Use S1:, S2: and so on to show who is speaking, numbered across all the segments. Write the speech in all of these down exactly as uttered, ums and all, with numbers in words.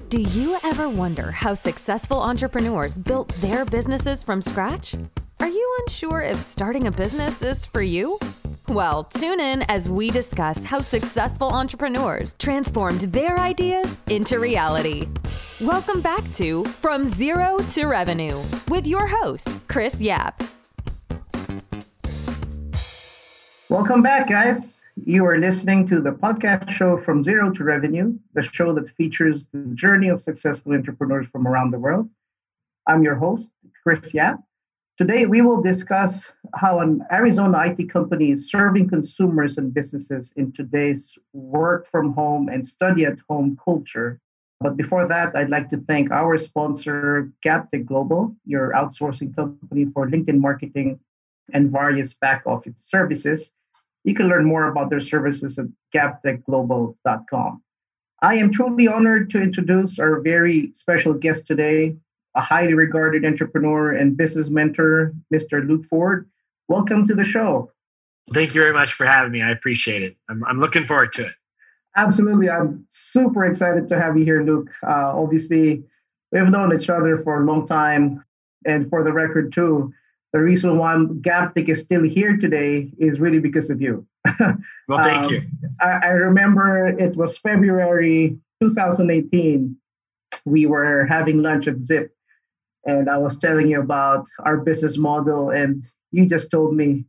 S1: Do you ever wonder how successful entrepreneurs built their businesses from scratch? Are you unsure if starting a business is for you? Well, tune in as we discuss how successful entrepreneurs transformed their ideas into reality. Welcome back to From Zero to Revenue with your host, Chris Yap.
S2: Welcome back, guys. You are listening to the podcast show From Zero to Revenue, the show that features the journey of successful entrepreneurs from around the world. I'm your host, Chris Yap. Today, we will discuss how an Arizona I T company is serving consumers and businesses in today's work from home and study at home culture. But before that, I'd like to thank our sponsor, Gaptech Global, your outsourcing company for LinkedIn marketing and various back office services. You can learn more about their services at gaptech global dot com. I am truly honored to introduce our very special guest today, a highly regarded entrepreneur and business mentor, Mister Luke Ford. Welcome to the show.
S3: Thank you very much for having me. I appreciate it. I'm, I'm looking forward to it.
S2: Absolutely. I'm super excited to have you here, Luke. Uh, obviously, we've known each other for a long time. And for the record, too, the reason why Gaptech is still here today is really because of you.
S3: Well, thank um, you.
S2: I, I remember it was February twenty eighteen. We were having lunch at Zip, and I was telling you about our business model, and you just told me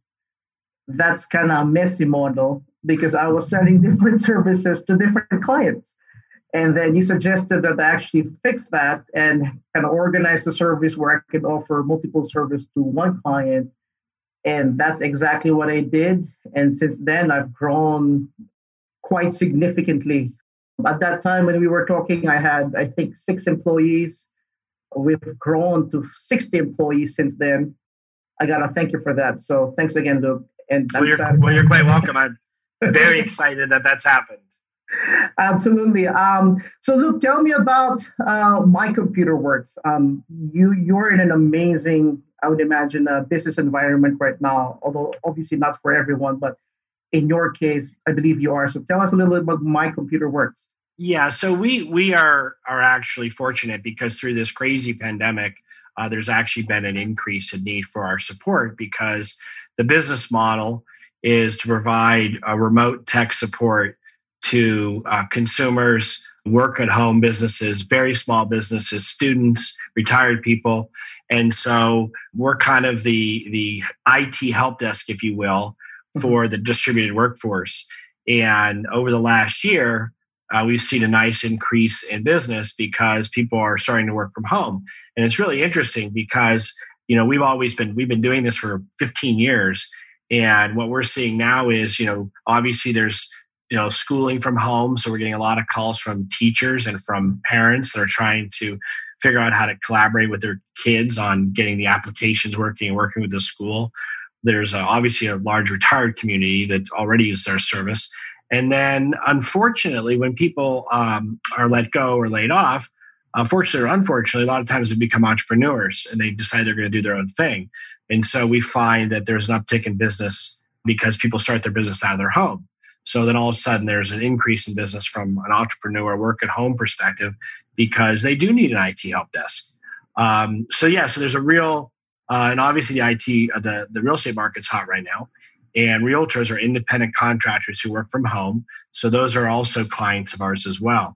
S2: that's kind of a messy model because I was selling different services to different clients. And then you suggested that I actually fix that and kind of organize the service where I could offer multiple services to one client. And that's exactly what I did. And since then, I've grown quite significantly. At that time when we were talking, I had, I think, six employees. We've grown to sixty employees since then. I got to thank you for that. So thanks again, Luke. And
S3: well, you're, well, you're quite welcome. I'm very excited that that's happened.
S2: Absolutely. Um, so, Luke, tell me about uh, My Computer Works. Um, you, you're in an amazing, I would imagine, uh, business environment right now, although obviously not for everyone, but in your case, I believe you are. So tell us a little bit about My Computer Works.
S3: Yeah, so we we are are actually fortunate because through this crazy pandemic, uh, there's actually been an increase in need for our support because the business model is to provide a remote tech support to uh, consumers, work at home businesses, very small businesses, students, retired people. And so we're kind of the, the I T help desk, if you will, for the distributed workforce. And over the last year, uh, we've seen a nice increase in business because people are starting to work from home. And it's really interesting because, you know, we've always been, we've been doing this for fifteen years. And what we're seeing now is, you know, obviously there's, you know, schooling from home. So we're getting a lot of calls from teachers and from parents that are trying to figure out how to collaborate with their kids on getting the applications working and working with the school. There's uh, obviously a large retired community that already uses our service. And then unfortunately, when people um, are let go or laid off, unfortunately or unfortunately, a lot of times they become entrepreneurs and they decide they're going to do their own thing. And so we find that there's an uptick in business because people start their business out of their home. So then all of a sudden there's an increase in business from an entrepreneur work at home perspective because they do need an I T help desk. Um, so yeah, so there's a real, uh, and obviously the I T, uh, the, the real estate market's hot right now. And realtors are independent contractors who work from home. So those are also clients of ours as well.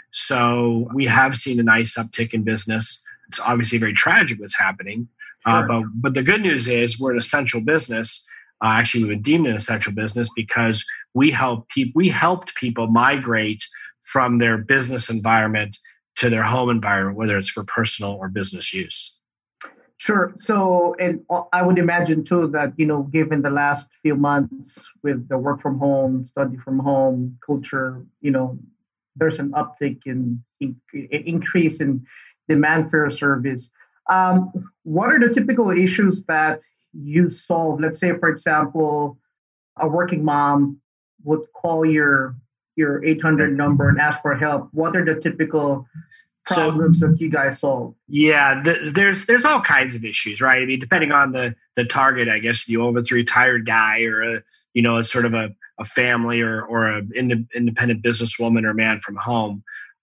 S3: So we have seen a nice uptick in business. It's obviously very tragic what's happening. Uh,
S2: Sure.
S3: but, but the good news is we're an essential business. Uh, actually, we've been deemed an essential business because we help pe- we helped people migrate from their business environment to their home environment, whether it's for personal or business use.
S2: Sure. So, and I would imagine too that, you know, given the last few months with the work from home, study from home culture, you know, there's an uptick in, in, in increase in demand for your service. Um, what are the typical issues that you solve? Let's say, for example, a working mom would call your your eight hundred number and ask for help. What are the typical problems so, that you guys solve?
S3: Yeah, th- there's there's all kinds of issues, right? I mean, depending on the the target, I guess, you know, if it's a retired guy or a you know, it's sort of a, a family or or a ind- independent businesswoman or man from home.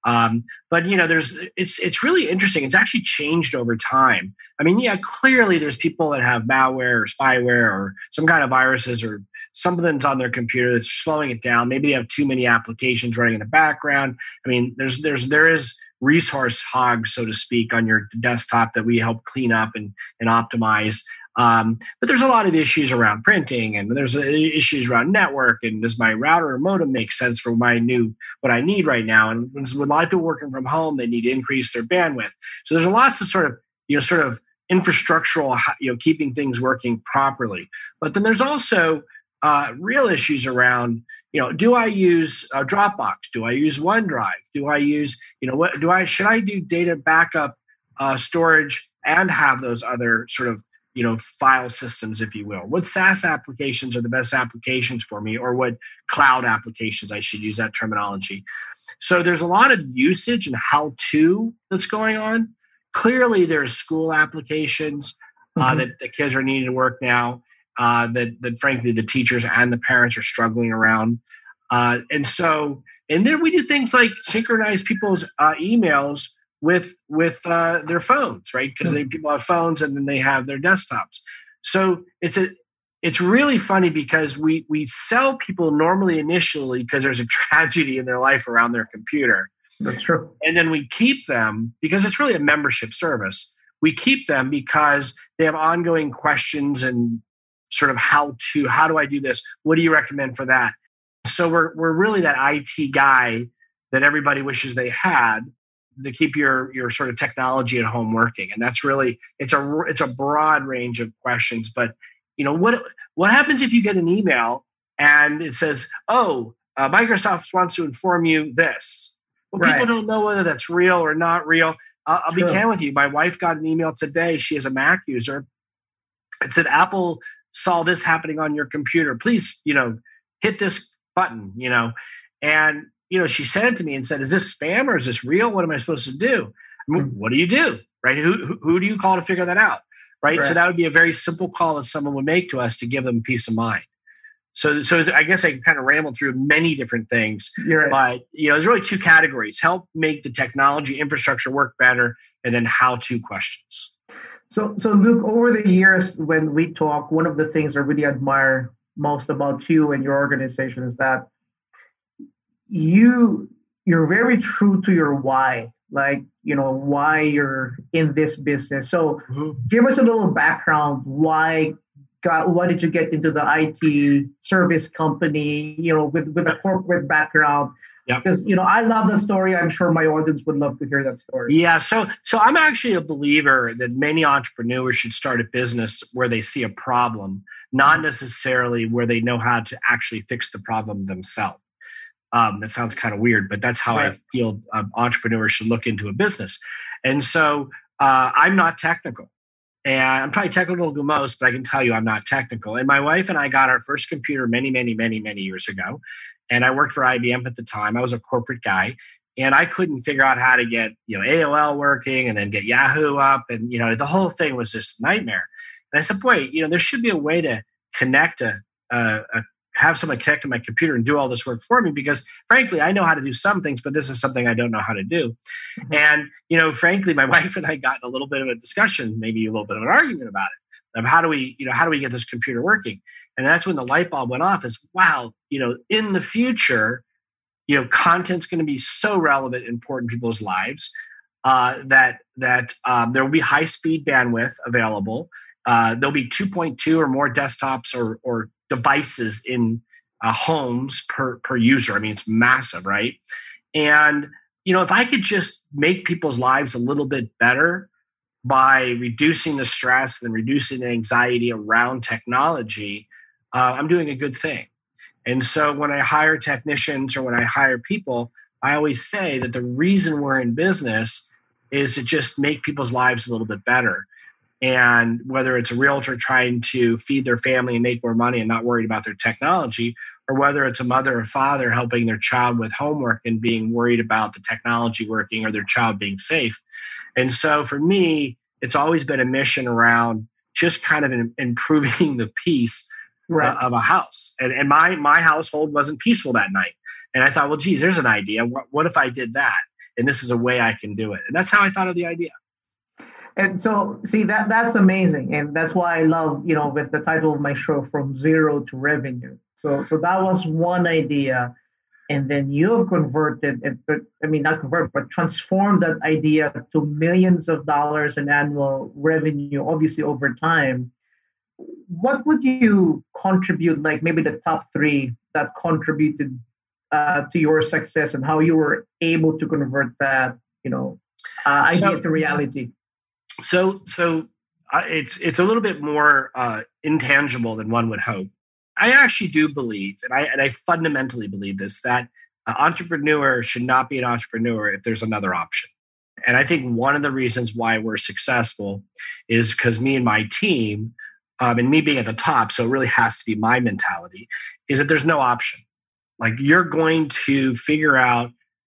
S3: Um, but you know, there's it's it's really interesting. It's actually changed over time. I mean, yeah, clearly there's people that have malware or spyware or some kind of viruses or something's on their computer that's slowing it down. Maybe they have too many applications running in the background. I mean, there's there's there is resource hogs, so to speak, on your desktop that we help clean up and and optimize. Um, but there's a lot of issues around printing, and there's uh, issues around network, and does my router or modem make sense for my new what I need right now? And with a lot of people working from home, they need to increase their bandwidth. So there's lots of sort of you know sort of infrastructural you know keeping things working properly. But then there's also uh, real issues around you know do I use uh, Dropbox? Do I use OneDrive? Do I use you know what do I should I do data backup uh, storage and have those other sort of you know, file systems, if you will? What SaaS applications are the best applications for me, or what cloud applications, I should use that terminology. So there's a lot of usage and how-to that's going on. Clearly, there's school applications uh, mm-hmm. that the kids are needing to work now, uh, that, that frankly, the teachers and the parents are struggling around. Uh, and so, and then we do things like synchronize people's uh, emails with with uh, their phones, right? Because mm-hmm. people have phones and then they have their desktops. So it's a it's really funny because we we sell people normally initially because there's a tragedy in their life around their computer.
S2: That's true.
S3: And then we keep them because it's really a membership service. We keep them because they have ongoing questions and sort of how to how do I do this? What do you recommend for that? So we're we're really that I T guy that everybody wishes they had, to keep your your sort of technology at home working. And that's really it's a it's a broad range of questions. But you know what what happens if you get an email and it says, oh, uh, Microsoft wants to inform you this? Well, right. People don't know whether that's real or not real. I'll, I'll be candid with you. My wife got an email today. She is a Mac user. It said, Apple saw this happening on your computer. Please, you know, hit this button, you know, and you know, she sent it to me and said, is this spam or is this real? What am I supposed to do? I mean, what do you do, right? Who, who who do you call to figure that out, right? right? So that would be a very simple call that someone would make to us to give them peace of mind. So so I guess I kind of rambled through many different things.
S2: You're right.
S3: But, you know, there's really two categories: help make the technology infrastructure work better, and then how-to questions.
S2: So, so Luke, over the years when we talk, one of the things I really admire most about you and your organization is that you you're very true to your why, like you know why you're in this business. So mm-hmm. give us a little background. Why got why did you get into the I T service company, you know, with with a corporate background?
S3: Yep.
S2: Because you know I love that story. I'm sure my audience would love to hear that story.
S3: Yeah, so so I'm actually a believer that many entrepreneurs should start a business where they see a problem, not necessarily where they know how to actually fix the problem themselves. Um, that sounds kind of weird, but that's how right. I feel um, entrepreneurs should look into a business. And so uh, I'm not technical. And I'm probably technical to most, but I can tell you I'm not technical. And my wife and I got our first computer many, many, many, many years ago. And I worked for I B M at the time. I was a corporate guy. And I couldn't figure out how to get you know A O L working and then get Yahoo up. And you know the whole thing was just a nightmare. And I said, boy, you know there should be a way to connect a, a, a have someone connect to my computer and do all this work for me, because frankly, I know how to do some things, but this is something I don't know how to do. Mm-hmm. And, you know, frankly, my wife and I got in a little bit of a discussion, maybe a little bit of an argument about it, of how do we, you know, how do we get this computer working? And that's when the light bulb went off is, wow, you know, in the future, you know, content's going to be so relevant, important in people's lives uh, that, that um, there will be high speed bandwidth available. Uh, there'll be two point two or more desktops or, or devices in uh, homes per, per user. I mean, it's massive, right? And, you know, if I could just make people's lives a little bit better by reducing the stress and reducing the anxiety around technology, uh, I'm doing a good thing. And so when I hire technicians or when I hire people, I always say that the reason we're in business is to just make people's lives a little bit better. And whether it's a realtor trying to feed their family and make more money and not worried about their technology, or whether it's a mother or father helping their child with homework and being worried about the technology working or their child being safe. And so for me, it's always been a mission around just kind of in, improving the peace right. uh, of a house. And, and my my household wasn't peaceful that night. And I thought, well, geez, there's an idea. What, what if I did that? and this is a way I can do it. And that's how I thought of the idea.
S2: And so, see, that that's amazing. And that's why I love, you know, with the title of my show, From Zero to Revenue. So, so that was one idea. And then you've converted it, but I mean, not convert, but transformed that idea to millions of dollars in annual revenue, obviously over time. What would you contribute, like maybe the top three that contributed uh, to your success and how you were able to convert that, you know, uh, idea so, to reality?
S3: So, so uh, it's it's a little bit more uh, intangible than one would hope. I actually do believe, and I and I fundamentally believe this, that an entrepreneur should not be an entrepreneur if there's another option. And I think one of the reasons why we're successful is because me and my team, um, and me being at the top, so it really has to be my mentality, is that there's no option. Like, you're going to figure out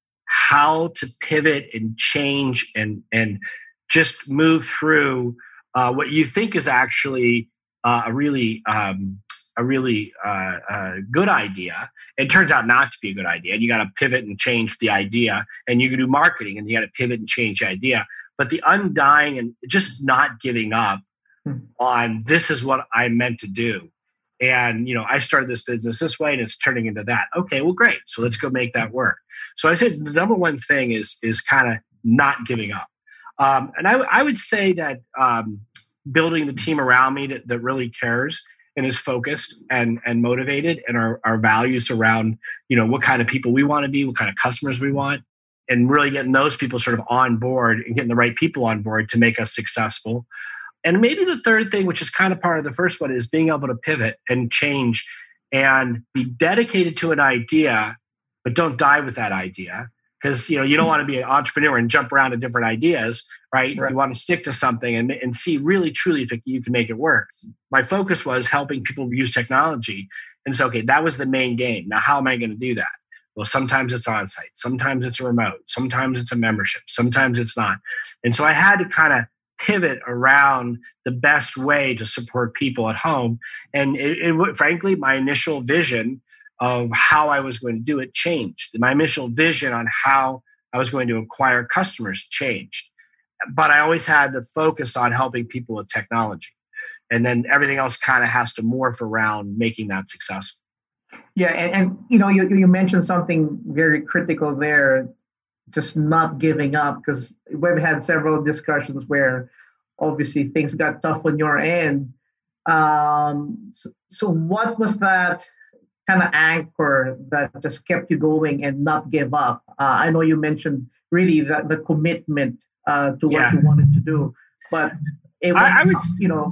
S3: how to pivot and change and and just move through uh, what you think is actually uh, a really um, a really uh, uh, good idea. It turns out not to be a good idea. And you got to pivot and change the idea. And you can do marketing and you got to pivot and change the idea. But the undying and just not giving up hmm. on this is what I meant to do. And, you know, I started this business this way and it's turning into that. Okay, well, great. So let's go make that work. So I said the number one thing is is kind of not giving up. Um, and I, I would say that um, building the team around me that, that really cares and is focused and, and motivated, and our, our values around, you know, what kind of people we want to be, what kind of customers we want, and really getting those people sort of on board and getting the right people on board to make us successful. And maybe the third thing, which is kind of part of the first one, is being able to pivot and change and be dedicated to an idea, but don't die with that idea. Because, you know, you don't want to be an entrepreneur and jump around to different ideas, right? right? You want to stick to something and, and see really, truly if it, you can make it work. My focus was helping people use technology. And so, okay, that was the main game. Now, how am I going to do that? Well, sometimes it's on-site. Sometimes it's a remote. Sometimes it's a membership. Sometimes it's not. And so I had to kind of pivot around the best way to support people at home. And it, it, frankly, my initial vision of how I was going to do it changed. My initial vision on how I was going to acquire customers changed. But I always had the focus on helping people with technology. And then everything else kind of has to morph around making that successful.
S2: Yeah, and, and you know, you, you mentioned something very critical there, just not giving up, because we've had several discussions where obviously things got tough on your end. Um, so, so what was that kind of anchor that just kept you going and not give up? Uh, I know you mentioned really the, the commitment uh, to what yeah. you wanted to do, but it was, I, I would, you know.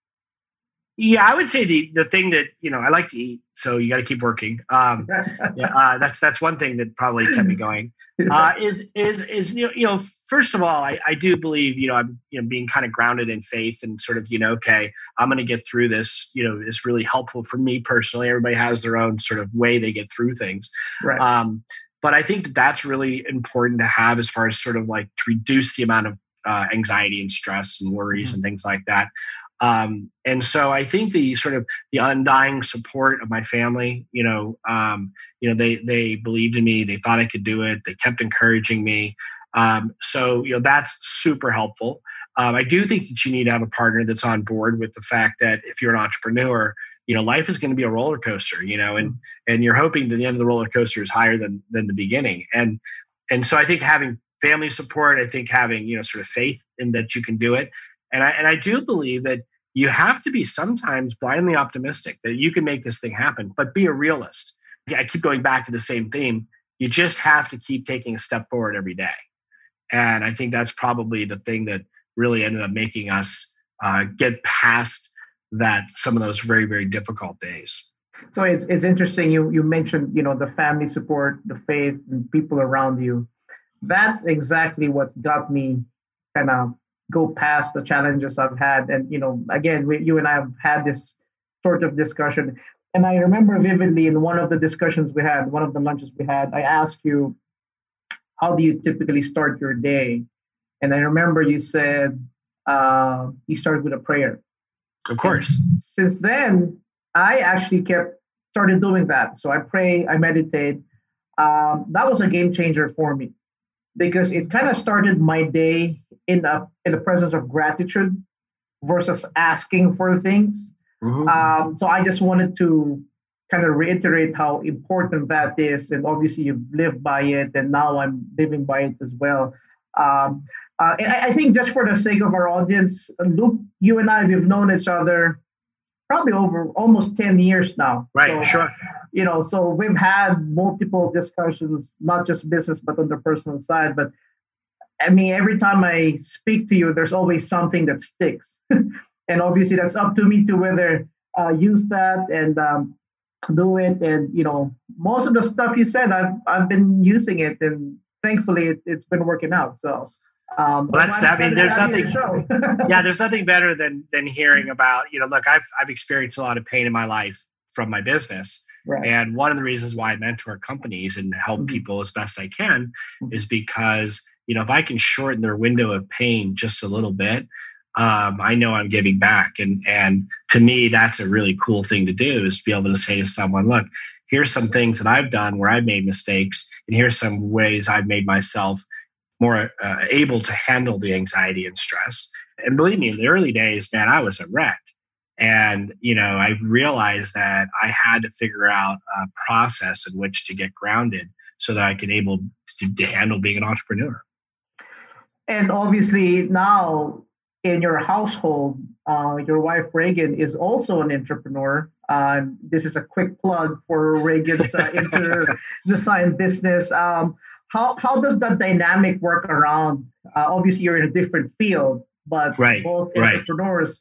S3: Yeah, I would say the the thing that, you know, I like to eat, so you got to keep working. Um, yeah, uh, that's that's one thing that probably kept me going. Uh, is is is you know, you know first of all, I, I do believe, you know, I'm you know being kind of grounded in faith and sort of, you know, okay, I'm going to get through this. You know, is really helpful for me personally. Everybody has their own sort of way they get through things.
S2: Right.
S3: Um, but I think that that's really important to have as far as sort of like to reduce the amount of uh, anxiety and stress and worries mm-hmm. and things like that. Um, and so I think the sort of the undying support of my family, you know, um, you know, they, they believed in me, they thought I could do it. They kept encouraging me. Um, so, you know, that's super helpful. Um, I do think that you need to have a partner that's on board with the fact that if you're an entrepreneur, you know, life is going to be a roller coaster, you know, and, and you're hoping that the end of the roller coaster is higher than, than the beginning. And, and so I think having family support, I think having, you know, sort of faith in that you can do it. And I and I do believe that you have to be sometimes blindly optimistic that you can make this thing happen, but be a realist. I keep going back to the same theme. You just have to keep taking a step forward every day. And I think that's probably the thing that really ended up making us uh, get past that, some of those very, very difficult days.
S2: So it's it's interesting. You you mentioned, you know, the family support, the faith, and people around you. That's exactly what got me kind of go past the challenges I've had. And, you know, again, we, you and I have had this sort of discussion. And I remember vividly in one of the discussions we had, one of the lunches we had, I asked you, how do you typically start your day? And I remember you said, uh, you started with a prayer.
S3: Of course.
S2: And since then, I actually kept started doing that. So I pray, I meditate. Um, that was a game changer for me. because it kind of started my day in a in the presence of gratitude versus asking for things. Mm-hmm. Um, so I just wanted to kind of reiterate how important that is, and obviously you've lived by it, and now I'm living by it as well. Um, uh, and I, I think just for the sake of our audience, Luke, you and I, we've known each other probably over almost ten years now.
S3: Right,
S2: so,
S3: sure.
S2: You know, so we've had multiple discussions, not just business, but on the personal side. But I mean, every time I speak to you, there's always something that sticks. And obviously that's up to me to whether uh, use that and um, do it. And, you know, most of the stuff you said, I've I've been using it, and thankfully it, it's been working out. So um,
S3: well, that's, I mean, there's nothing, yeah, there's nothing better than, than hearing about, you know, look, I've, I've experienced a lot of pain in my life from my business. Right. And one of the reasons why I mentor companies and help mm-hmm. people as best I can mm-hmm. is because, you know, if I can shorten their window of pain just a little bit, um, I know I'm giving back. And, and to me, that's a really cool thing to do, is to be able to say to someone, look, here's some things that I've done where I've made mistakes, and here's some ways I've made myself more uh, able to handle the anxiety and stress. And believe me, in the early days, man, I was a wreck. And, you know, I realized that I had to figure out a process in which to get grounded so that I could able to, to handle being an entrepreneur.
S2: And obviously now in your household, uh, your wife, Reagan, is also an entrepreneur. Uh, this is a quick plug for Reagan's uh, interior design business. Um, how, how does that dynamic work around? Uh, obviously, you're in a different field, but
S3: right,
S2: both
S3: right.
S2: entrepreneurs.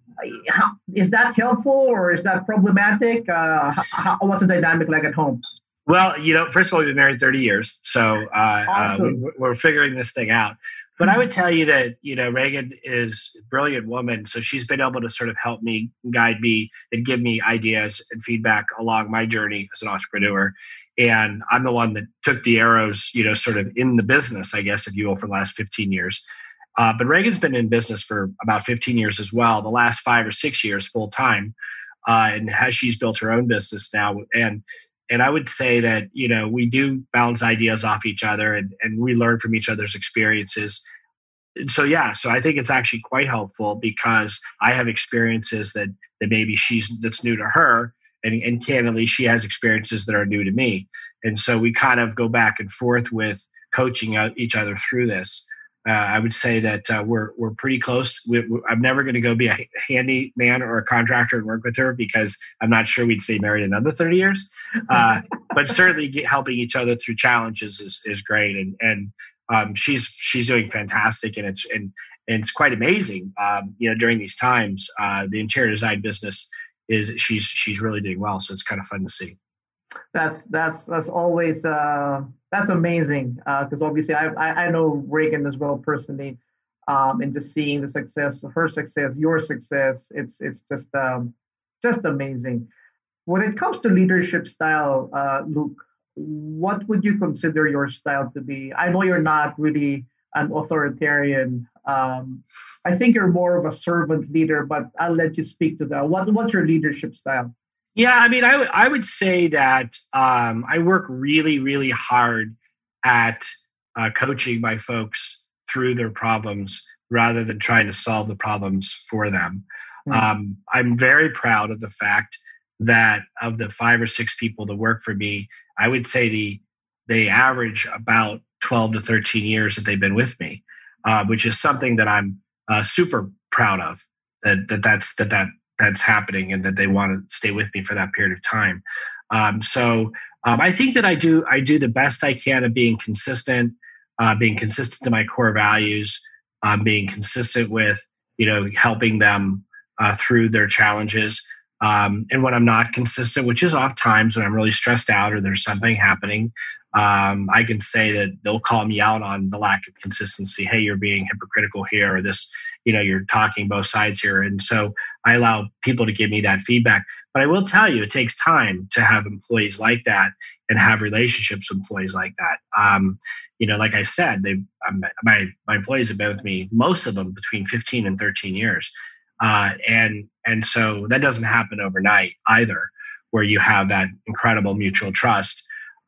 S2: How, is that helpful or is that problematic? Uh, how, what's the dynamic like at home?
S3: Well, you know, first of all, we've been married thirty years, so uh, awesome. uh, we, we're figuring this thing out. But I would tell you that, you know, Reagan is a brilliant woman, so she's been able to sort of help me, guide me, and give me ideas and feedback along my journey as an entrepreneur. And I'm the one that took the arrows, you know, sort of in the business, I guess, if you will, for the last fifteen years. Uh, but Reagan's been in business for about fifteen years as well, the last five or six years full time, uh, and has she's built her own business now. And and I would say that, you know, we do bounce ideas off each other, and, and we learn from each other's experiences. And so, yeah, so I think it's actually quite helpful because I have experiences that that maybe she's that's new to her, and, and candidly, she has experiences that are new to me. And so we kind of go back and forth with coaching each other through this. Uh, I would say that uh, we're we're pretty close. We, we, I'm never going to go be a handy man or a contractor and work with her because I'm not sure we'd stay married another thirty years. Uh, but certainly get, helping each other through challenges is is great, and and um, she's she's doing fantastic, and it's and and it's quite amazing. Um, you know, during these times, uh, the interior design business is she's she's really doing well, so it's kind of fun to see.
S2: That's that's that's always uh, that's amazing because uh, obviously I, I I know Reagan as well personally, um, and just seeing the success, her success, your success, it's it's just um, just amazing. When it comes to leadership style, uh, Luke, what would you consider your style to be? I know you're not really an authoritarian. Um, I think you're more of a servant leader, but I'll let you speak to that. What what's your leadership style?
S3: Yeah, I mean, I, w- I would say that um, I work really, really hard at uh, coaching my folks through their problems rather than trying to solve the problems for them. Mm-hmm. Um, I'm very proud of the fact that of the five or six people that work for me, I would say the they average about twelve to thirteen years that they've been with me, uh, which is something that I'm uh, super proud of. That that that's that that. that's happening and that they want to stay with me for that period of time. Um, so um, I think that I do I do the best I can of being consistent, uh, being consistent to my core values, um, being consistent with, you know, helping them uh, through their challenges. Um, and when I'm not consistent, which is oft times when I'm really stressed out or there's something happening, um, I can say that they'll call me out on the lack of consistency. Hey, you're being hypocritical here, or this, you know, you're talking both sides here. And so I allow people to give me that feedback. But I will tell you, it takes time to have employees like that and have relationships with employees like that. Um, you know, like I said, they um, my my employees have been with me, most of them between fifteen and thirteen years. Uh, and and so that doesn't happen overnight either, where you have that incredible mutual trust.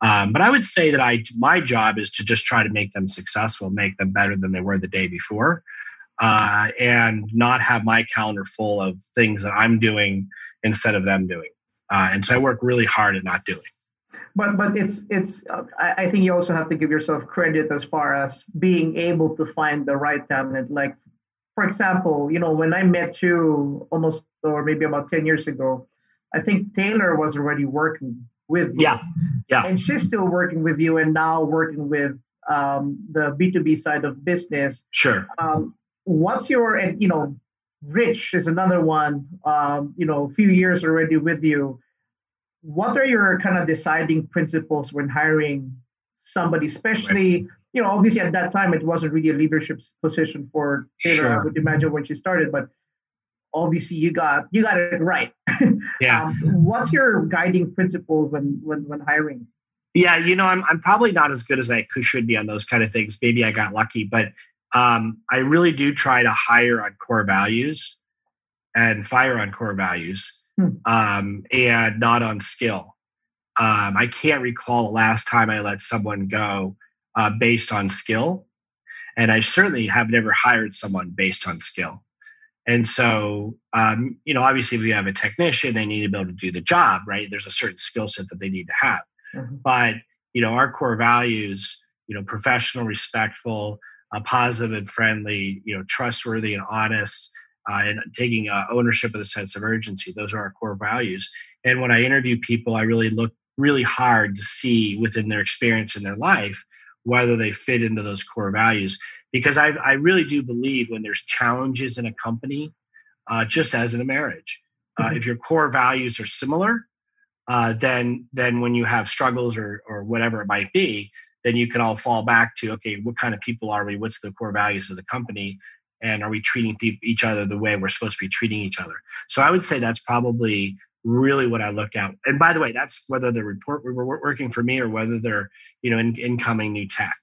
S3: Um, but I would say that I my job is to just try to make them successful, make them better than they were the day before, uh, and not have my calendar full of things that I'm doing instead of them doing. Uh, and so I work really hard at not doing.
S2: But but it's it's. Uh, I, I think you also have to give yourself credit as far as being able to find the right talent. Like, for example, you know, when I met you almost or maybe about ten years ago, I think Taylor was already working with you.
S3: Yeah, yeah.
S2: And she's still working with you and now working with um, the B two B side of business.
S3: Sure.
S2: Um, what's your, and you know, Rich is another one, um, you know, a few years already with you. What are your kind of deciding principles when hiring somebody, especially, right. you know, obviously at that time, it wasn't really a leadership position for Taylor, sure. I would imagine when she started, but obviously you got, you got it right.
S3: Yeah.
S2: um, what's your guiding principle when, when, when hiring?
S3: Yeah. You know, I'm, I'm probably not as good as I could, should be on those kind of things. Maybe I got lucky, but um, I really do try to hire on core values and fire on core values. Hmm. Um, and not on skill. Um, I can't recall the last time I let someone go uh, based on skill. And I certainly have never hired someone based on skill. And so, um, you know, obviously if you have a technician, they need to be able to do the job, right? There's a certain skill set that they need to have. Mm-hmm. But, you know, our core values, you know, professional, respectful, uh, positive and friendly, you know, trustworthy and honest, Uh, and taking uh, ownership of the sense of urgency. Those are our core values. And when I interview people, I really look really hard to see within their experience in their life whether they fit into those core values. Because I, I really do believe when there's challenges in a company, uh, just as in a marriage, uh, mm-hmm. if your core values are similar, uh, then then when you have struggles or or whatever it might be, then you can all fall back to, okay, what kind of people are we? What's the core values of the company? And are we treating pe- each other the way we're supposed to be treating each other? So I would say that's probably really what I look at. And by the way, that's whether they're report we're working for me or whether they're, you know, in, incoming new tech.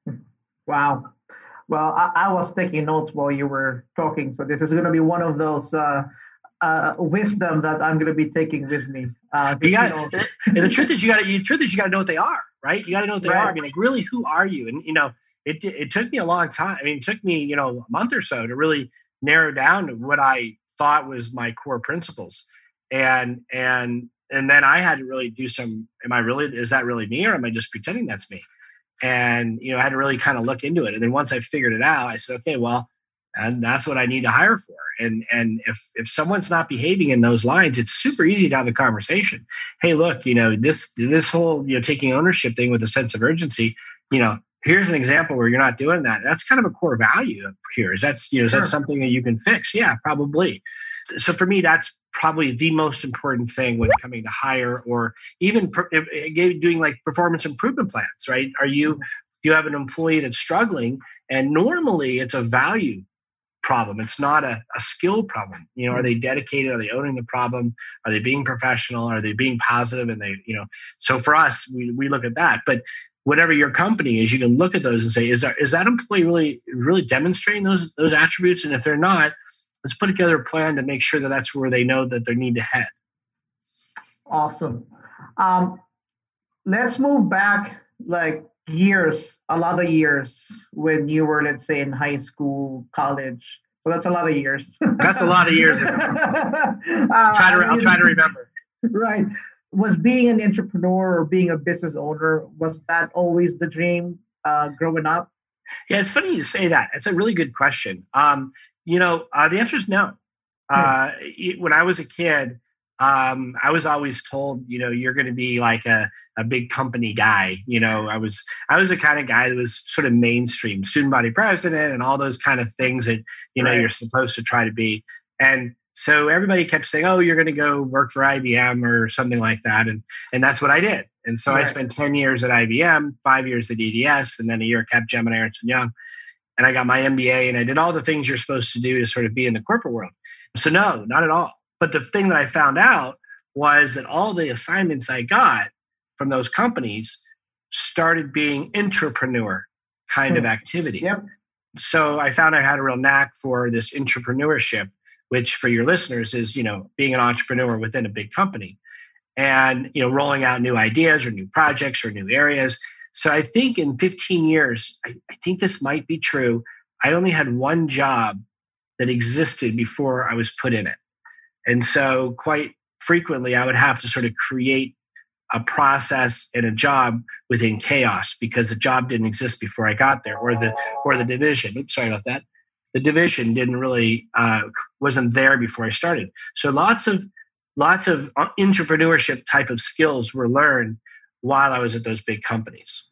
S2: Wow. Well, I, I was taking notes while you were talking, so this is going to be one of those uh, uh, wisdom that I'm going to be taking with me. Uh,
S3: you got, you know, and the truth is, you got to. The truth is, you got to know what they are, right? You got to know what they right. are. I mean, like, really, who are you? And you know. It it took me a long time. I mean, it took me, you know, a month or so to really narrow down to what I thought was my core principles. And and and then I had to really do some, am I really, is that really me or am I just pretending that's me? And, you know, I had to really kind of look into it. And then once I figured it out, I said, okay, well, and that's what I need to hire for. And and if if someone's not behaving in those lines, it's super easy to have the conversation. Hey, look, you know, this this whole, you know, taking ownership thing with a sense of urgency, you know, here's an example where you're not doing that. That's kind of a core value here. Is that, you know, is
S2: sure.
S3: that something that you can fix? Yeah, probably. So for me, that's probably the most important thing when coming to hire or even per, doing like performance improvement plans, right? Are you, you have an employee that's struggling and normally it's a value problem. It's not a, a skill problem. You know, are they dedicated? Are they owning the problem? Are they being professional? Are they being positive? And they, you know, so for us, we, we look at that, but whatever your company is, you can look at those and say, is that, is that employee really, really demonstrating those, those attributes? And if they're not, let's put together a plan to make sure that that's where they know that they need to head.
S2: Awesome. Um, let's move back like years, a lot of years when you were, let's say, in high school, college. So that's a lot of years.
S3: That's a lot of years. uh, try to, I'll try to remember.
S2: Right. Was being an entrepreneur or being a business owner, was that always the dream uh, growing up?
S3: Yeah, it's funny you say that. It's a really good question. Um, you know, uh, the answer is no. Uh, hmm. When I was a kid, um, I was always told, you know, you're going to be like a, a big company guy. You know, I was I was the kind of guy that was sort of mainstream, student body president and all those kind of things that, you know, right. you're supposed to try to be. And so everybody kept saying, oh, you're going to go work for I B M or something like that. And and that's what I did. And so right. I spent ten years at I B M, five years at E D S, and then a year at Capgemini, Ernst and Young. And I got my M B A and I did all the things you're supposed to do to sort of be in the corporate world. So no, not at all. But the thing that I found out was that all the assignments I got from those companies started being entrepreneur kind of activity.
S2: Yep.
S3: So I found I had a real knack for this entrepreneurship, which for your listeners is, you know, being an entrepreneur within a big company. and, you know, rolling out new ideas or new projects or new areas. So I think in fifteen years, I, I think this might be true. I only had one job that existed before I was put in it. And so quite frequently, I would have to sort of create a process and a job within chaos because the job didn't exist before I got there, or the or the division. Oops, sorry about that. The division didn't really uh, wasn't there before I started. So lots of lots of entrepreneurship type of skills were learned while I was at those big companies.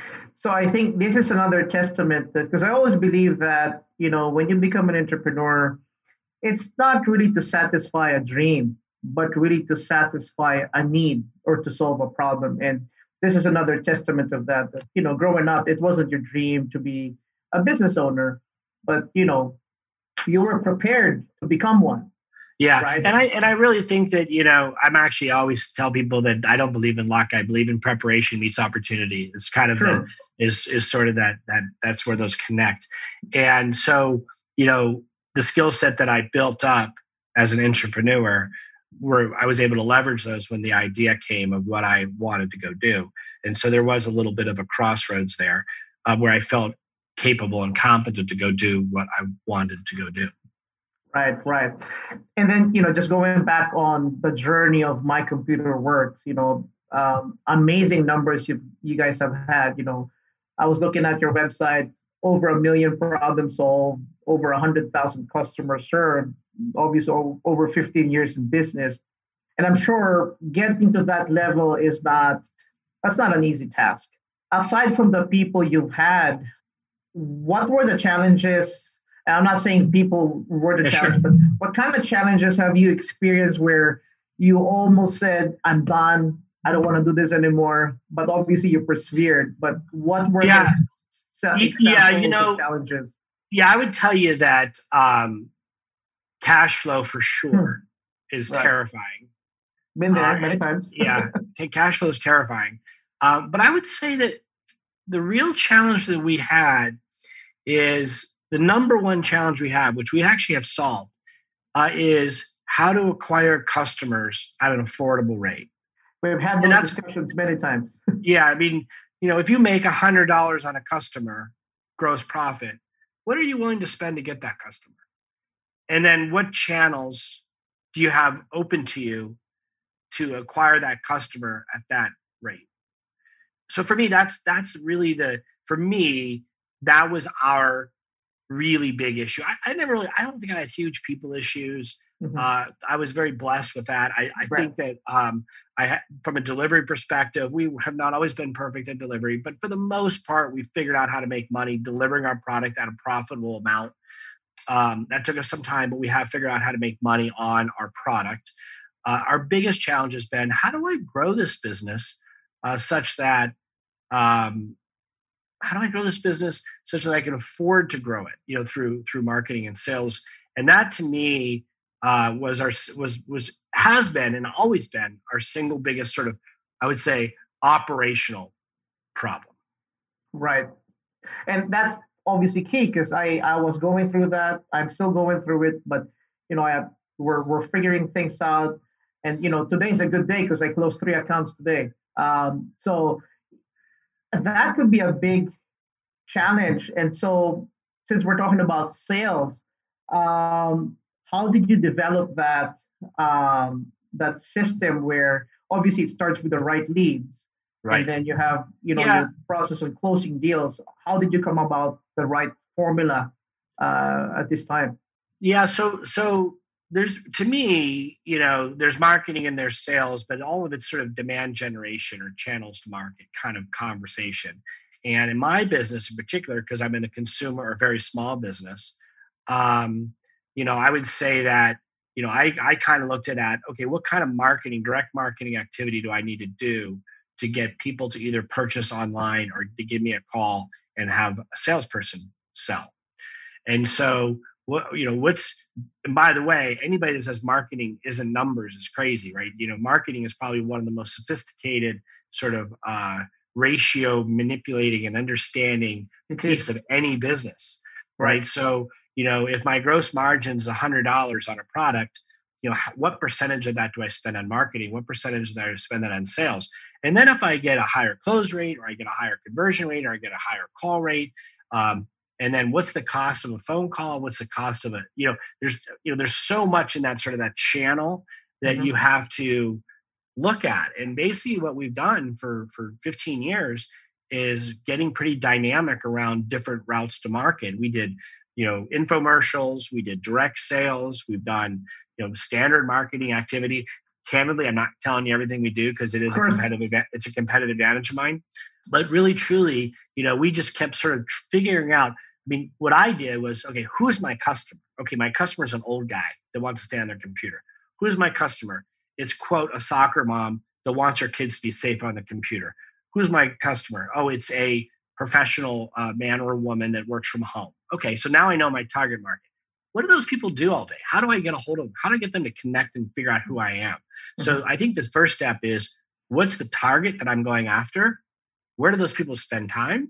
S2: So I think this is another testament that, because I always believe that, you know, when you become an entrepreneur, it's not really to satisfy a dream, but really to satisfy a need or to solve a problem. And this is another testament of that, that, you know, growing up, it wasn't your dream to be a business owner, but, you know, you were prepared to become one.
S3: Yeah.
S2: Right?
S3: And I and I really think that, you know, I'm actually always tell people that I don't believe in luck. I believe in preparation meets opportunity. It's kind of
S2: Sure.
S3: the, is is sort of that that that's where those connect. And so, you know, the skill set that I built up as an entrepreneur, where I was able to leverage those when the idea came of what I wanted to go do. And so there was a little bit of a crossroads there uh, where I felt capable and competent to go do what I wanted to go do.
S2: Right, right. And then, you know, just going back on the journey of My Computer Works, you know, um, amazing numbers you you guys have had. You know, I was looking at your website, over a million problems solved, over one hundred thousand customers served, obviously over fifteen years in business. And I'm sure getting to that level is not, that's not an easy task. Aside from the people you've had, what were the challenges? And I'm not saying people were the
S3: Yeah,
S2: challenge,
S3: sure.
S2: but what kind of challenges have you experienced where you almost said, I'm done, I don't want to do this anymore, but obviously you persevered. But what were
S3: Yeah.
S2: the
S3: Y- yeah, you know,
S2: of challenges?
S3: Yeah, I would tell you that um, cash flow for sure is
S2: Right.
S3: terrifying.
S2: Been there
S3: Uh,
S2: many times.
S3: yeah, t- cash flow is terrifying. Um, but I would say that the real challenge that we had is the number one challenge we have, which we actually have solved, uh, is how to acquire customers at an affordable rate.
S2: We've had
S3: And
S2: those
S3: that's-
S2: discussions many times.
S3: Yeah, I mean, you know, if you make one hundred dollars on a customer, gross profit, what are you willing to spend to get that customer? And then what channels do you have open to you to acquire that customer at that rate? So for me, that's that's really the, for me, that was our really big issue. I, I never really, I don't think I had huge people issues.
S2: Mhm.
S3: Uh, I was very blessed with that. I, I
S2: Right.
S3: think that um, I ha- from a delivery perspective, we have not always been perfect at delivery, but for the most part, we figured out how to make money delivering our product at a profitable amount. Um, that took us some time, but we have figured out how to make money on our product. Uh, our biggest challenge has been, how do I grow this business uh, such that um, how do I grow this business such that I can afford to grow it, you know, through through marketing and sales. And that to me uh, was our was was has been and always been our single biggest sort of, I would say, operational problem.
S2: Right. And that's obviously key because I, I was going through that. I'm still going through it, but you know, I have, we're we're figuring things out. And you know, today's a good day because I closed three accounts today. Um, so that could be a big challenge. And so since we're talking about sales, um, how did you develop that um, that system where obviously it starts with the right leads?
S3: Right.
S2: And then you have, you know,
S3: Yeah.
S2: your process of closing deals. How did you come about the right formula uh, at this time?
S3: Yeah. So so there's, to me, you know, there's marketing and there's sales, but all of it's sort of demand generation or channels to market kind of conversation. And in my business in particular, because I'm in the consumer or very small business, um, you know, I would say that, you know, I, I kind of looked at, at, okay, what kind of marketing, direct marketing activity do I need to do to get people to either purchase online or to give me a call and have a salesperson sell? And so, what, you know, what's, and by the way, anybody that says marketing isn't numbers is crazy, right? You know, marketing is probably one of the most sophisticated sort of uh, ratio manipulating and understanding piece of any business, right? So, you know, if my gross margin's one hundred dollars on a product, you know, what percentage of that do I spend on marketing? What percentage of that do I spend that on sales? And then if I get a higher close rate, or I get a higher conversion rate, or I get a higher call rate, um, and then what's the cost of a phone call? What's the cost of a, you know, there's, you know, there's so much in that sort of that channel that mm-hmm. you have to look at. And basically what we've done for, for fifteen years is getting pretty dynamic around different routes to market. We did, you know, infomercials, we did direct sales, we've done, you know, standard marketing activity. Candidly, I'm not telling you everything we do because it is a competitive, it's a competitive advantage of mine. But really, truly, you know, we just kept sort of figuring out. I mean, what I did was, okay, who's my customer? Okay, my customer is an old guy that wants to stay on their computer. Who's my customer? It's, quote, a soccer mom that wants her kids to be safe on the computer. Who's my customer? Oh, it's a professional uh, man or woman that works from home. Okay, so now I know my target market. What do those people do all day? How do I get a hold of them? How do I get them to connect and figure out who I am? Mm-hmm. So I think the first step is, what's the target that I'm going after? Where do those people spend time?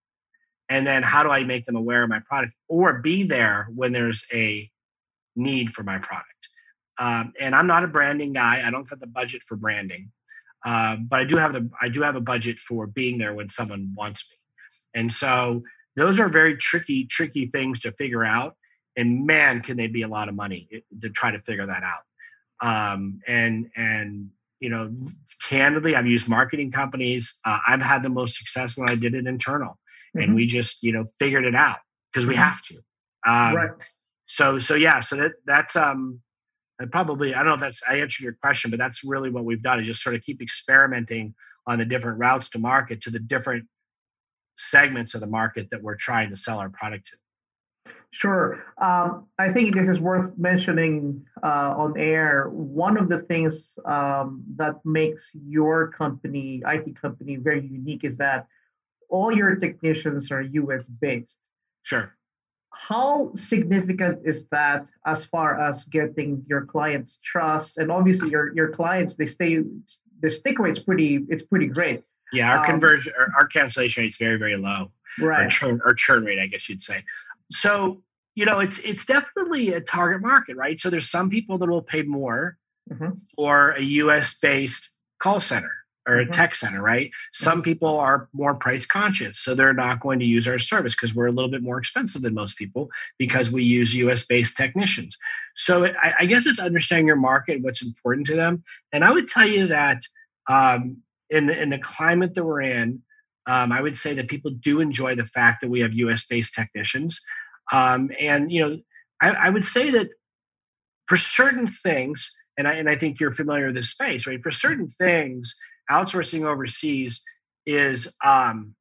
S3: And then how do I make them aware of my product or be there when there's a need for my product? Um, and I'm not a branding guy. I don't have the budget for branding, uh, but I do have the I do have a budget for being there when someone wants me. And so those are very tricky, tricky things to figure out. And man, can they be a lot of money to try to figure that out. Um, and and you know, candidly, I've used marketing companies. Uh, I've had the most success when I did it internal, mm-hmm. and we just you know figured it out because we have to. Um, right. So so yeah. So that that's um. And probably, I don't know if that's, I answered your question, but that's really what we've done is just sort of keep experimenting on the different routes to market to the different segments of the market that we're trying to sell our product to.
S2: Sure. Um, I think this is worth mentioning uh, on air. One of the things um, that makes your company, I T company, very unique is that all your technicians are U S based.
S3: Sure.
S2: How significant is that as far as getting your clients' trust? And obviously, your your clients, they stay, the stick rate's pretty, it's pretty great.
S3: Yeah, our um, conversion, our, our cancellation rate's very, very low.
S2: Right.
S3: Our churn, our churn rate, I guess you'd say. So, you know, it's it's definitely a target market, right? So there's some people that will pay more mm-hmm. for a U S-based call center or a mm-hmm. tech center, right? Some mm-hmm. people are more price conscious, so they're not going to use our service because we're a little bit more expensive than most people because we use U S-based technicians. So it, I, I guess it's understanding your market, what's important to them. And I would tell you that um, in, the, in the climate that we're in, um, I would say that people do enjoy the fact that we have U S-based technicians. Um, and, you know, I, I would say that for certain things, and I, and I think you're familiar with this space, right? For certain things, outsourcing overseas is um,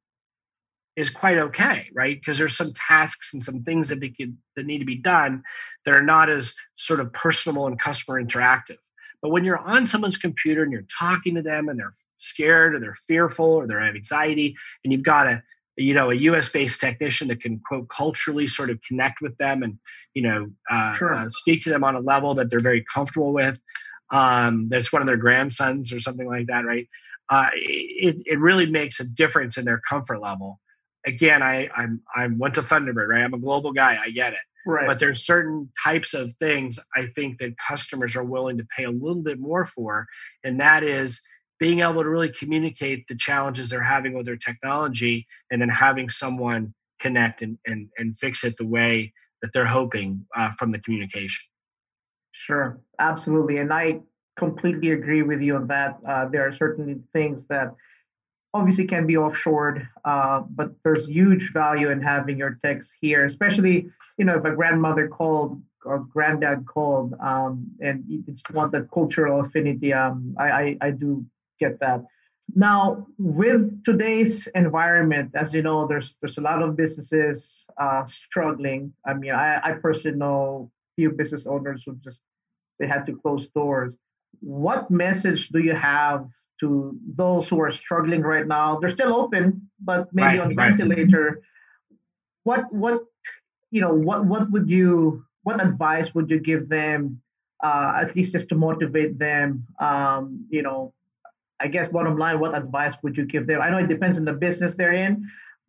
S3: is quite okay, right? Because there's some tasks and some things that they could, that need to be done that are not as sort of personable and customer interactive. But when you're on someone's computer and you're talking to them and they're scared or they're fearful or they have anxiety, and you've got a you know a U S-based technician that can quote culturally sort of connect with them and you know uh, sure. uh, speak to them on a level that they're very comfortable with. Um, that's one of their grandsons or something like that, right? Uh, it it really makes a difference in their comfort level. Again, I I'm I went to Thunderbird, right? I'm a global guy, I get it.
S2: Right.
S3: But there's certain types of things I think that customers are willing to pay a little bit more for, and that is being able to really communicate the challenges they're having with their technology, and then having someone connect and and and fix it the way that they're hoping uh, from the communication.
S2: Sure, absolutely. And I completely agree with you on that. Uh, there are certain things that obviously can be offshored, uh, but there's huge value in having your techs here, especially, you know, if a grandmother called or granddad called um, and it's want that cultural affinity. Um, I, I, I do get that. Now, with today's environment, as you know, there's there's a lot of businesses uh, struggling. I mean, I, I personally know few business owners who just they had to close doors. What message do you have to those who are struggling right now? They're still open, but maybe right, on right. ventilator. What what you know what what would you what advice would you give them? Uh, at least just to motivate them. Um, you know, I guess bottom line, what advice would you give them? I know it depends on the business they're in,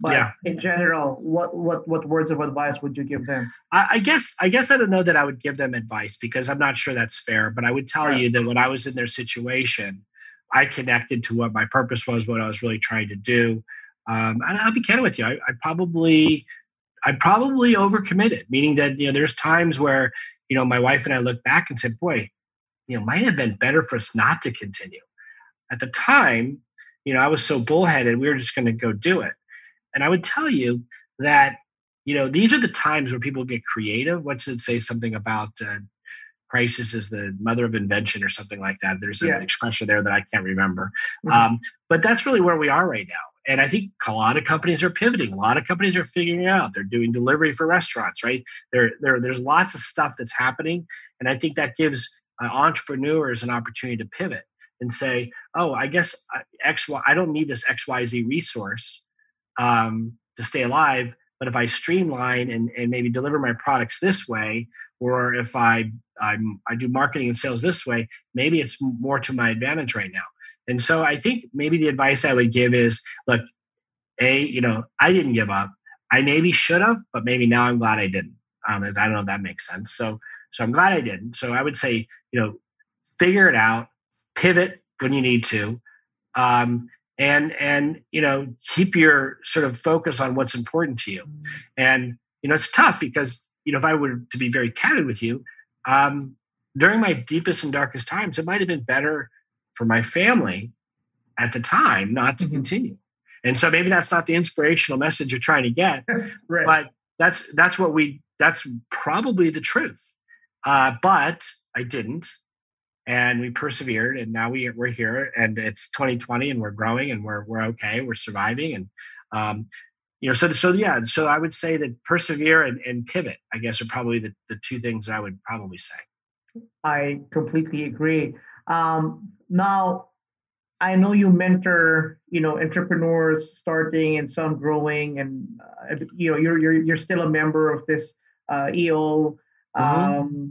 S2: But
S3: yeah.
S2: in general, what, what, what words of advice would you give them?
S3: I, I guess I guess I don't know that I would give them advice because I'm not sure that's fair. But I would tell
S2: Right.
S3: you that when I was in their situation, I connected to what my purpose was, what I was really trying to do. Um, and I'll be candid with you. I, I probably I probably overcommitted, meaning that you know there's times where you know my wife and I look back and said, "Boy, you know, might have been better for us not to continue." At the time, you know, I was so bullheaded, we were just going to go do it. And I would tell you that, you know, these are the times where people get creative. What's it say something about uh, crisis is the mother of invention or something like that? There's an
S2: Yeah.
S3: expression there that I can't remember.
S2: Mhm.
S3: Um, but that's really where we are right now. And I think a lot of companies are pivoting. A lot of companies are figuring it out. They're doing delivery for restaurants, right? There, there, there's lots of stuff that's happening. And I think that gives uh, entrepreneurs an opportunity to pivot and say, oh, I guess uh, X, Y, I don't need this X Y Z resource um, to stay alive. But if I streamline and, and maybe deliver my products this way, or if I I'm, I do marketing and sales this way, maybe it's more to my advantage right now. And so I think maybe the advice I would give is, look, A, you know, I didn't give up. I maybe should have, but maybe now I'm glad I didn't. Um, I don't know if that makes sense. So, so I'm glad I didn't. So I would say, you know, figure it out, pivot when you need to, um, and and you know, keep your sort of focus on what's important to you. And you know, it's tough because you know, if I were to be very candid with you, um, during my deepest and darkest times, it might have been better for my family at the time not to mm-hmm. continue. And so maybe that's not the inspirational message you're trying to get,
S2: right.
S3: but that's that's what we that's probably the truth. Uh, but I didn't, and we persevered, and now we we're here, and it's twenty twenty, and we're growing, and we're we're okay, we're surviving, and um, you know, so so yeah, so I would say that persevere and, and pivot, I guess, are probably the, the two things I would probably say.
S2: I completely agree. Um, now, I know you mentor, you know, entrepreneurs starting and some growing, and uh, you know, you're you're you're still a member of this uh, E O. Um, mm-hmm.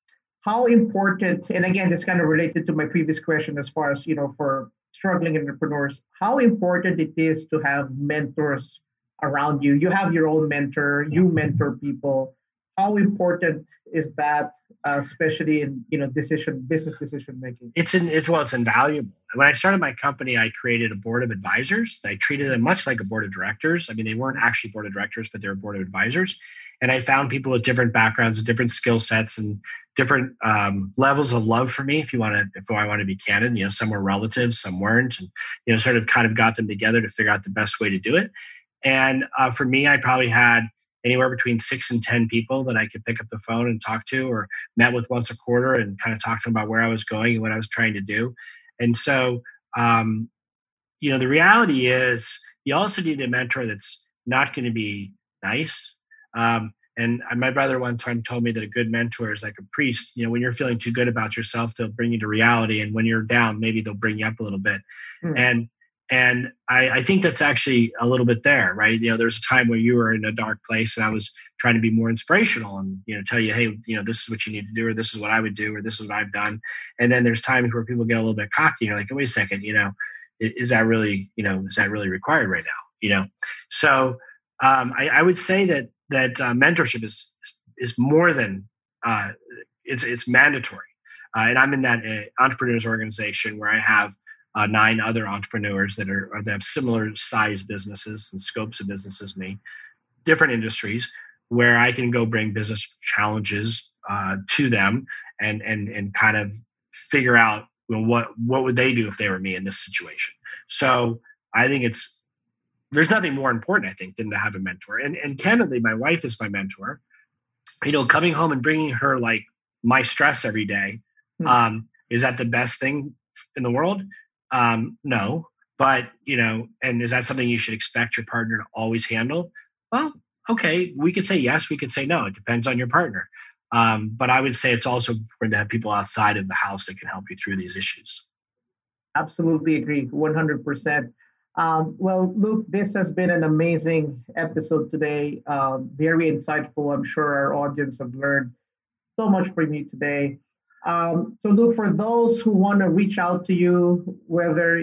S2: How important, and again, this kind of related to my previous question as far as you know, for struggling entrepreneurs, how important it is to have mentors around you. You have your own mentor. You mentor people. How important is that, uh, especially in you know decision business decision making?
S3: It's in, it's well, it's invaluable. When I started my company, I created a board of advisors. I treated them much like a board of directors. I mean, they weren't actually board of directors, but they were board of advisors. And I found people with different backgrounds, different skill sets, and different um, levels of love for me. If you want to, if I want to be candid, you know, some were relatives, some weren't, and you know, sort of kind of got them together to figure out the best way to do it. And uh, for me, I probably had anywhere between six and ten people that I could pick up the phone and talk to, or met with once a quarter and kind of talk to them about where I was going and what I was trying to do. And so, um, you know, the reality is you also need a mentor that's not going to be nice. Um, and my brother one time told me that a good mentor is like a priest. You know, when you're feeling too good about yourself, they'll bring you to reality. And when you're down, maybe they'll bring you up a little bit. Mm. And And I, I think that's actually a little bit there, right? You know, there's a time where you were in a dark place and I was trying to be more inspirational and, you know, tell you, hey, you know, this is what you need to do, or this is what I would do, or this is what I've done. And then there's times where people get a little bit cocky. You're like, wait a second, you know, is that really, you know, is that really required right now? You know? So um, I, I would say that, that uh, mentorship is, is more than, uh, it's, it's mandatory. Uh, and I'm in that uh, entrepreneurs organization where I have Uh, nine other entrepreneurs that are, are that have similar size businesses and scopes of business as me, different industries, where I can go bring business challenges uh, to them and and and kind of figure out, you know, what what would they do if they were me in this situation. So I think it's there's nothing more important, I think, than to have a mentor. And and candidly, my wife is my mentor. You know, coming home and bringing her like my stress every day, hmm. um, is that the best thing in the world? Um, no, but, you know, and is that something you should expect your partner to always handle? Well, okay, we could say yes, we could say no. It depends on your partner. Um, but I would say it's also important to have people outside of the house that can help you through these issues.
S2: Absolutely agree, one hundred percent. Um, well, Luke, this has been an amazing episode today. Um, very insightful. I'm sure our audience have learned so much from you today. Um, so Luke, for those who want to reach out to you, whether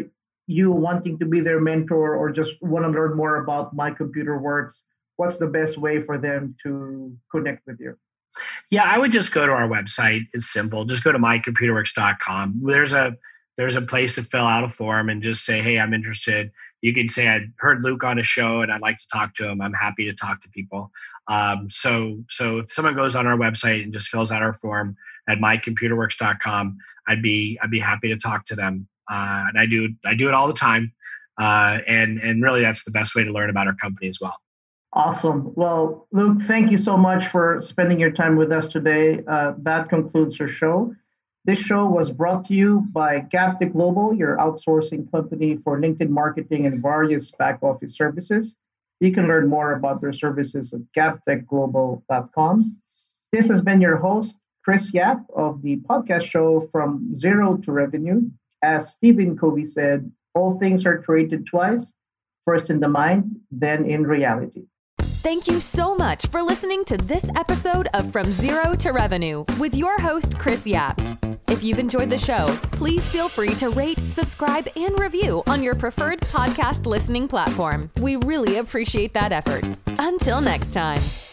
S2: you wanting to be their mentor or just want to learn more about My Computer Works, what's the best way for them to connect with you?
S3: Yeah, I would just go to our website. It's simple. Just go to my computer works dot com. There's a there's a place to fill out a form and just say, hey, I'm interested. You can say, I heard Luke on a show and I'd like to talk to him. I'm happy to talk to people. Um, so so if someone goes on our website and just fills out our form at my computer works dot com, I'd be I'd be happy to talk to them. Uh, and I do I do it all the time. Uh, and and really that's the best way to learn about our company as well.
S2: Awesome. Well, Luke, thank you so much for spending your time with us today. Uh, that concludes our show. This show was brought to you by Gaptech Global, your outsourcing company for LinkedIn marketing and various back office services. You can learn more about their services at gaptech global dot com. This has been your host, Chris Yap, of the podcast show From Zero to Revenue. As Stephen Covey said, all things are created twice, first in the mind, then in reality.
S1: Thank you so much for listening to this episode of From Zero to Revenue with your host, Chris Yap. If you've enjoyed the show, please feel free to rate, subscribe, and review on your preferred podcast listening platform. We really appreciate that effort. Until next time.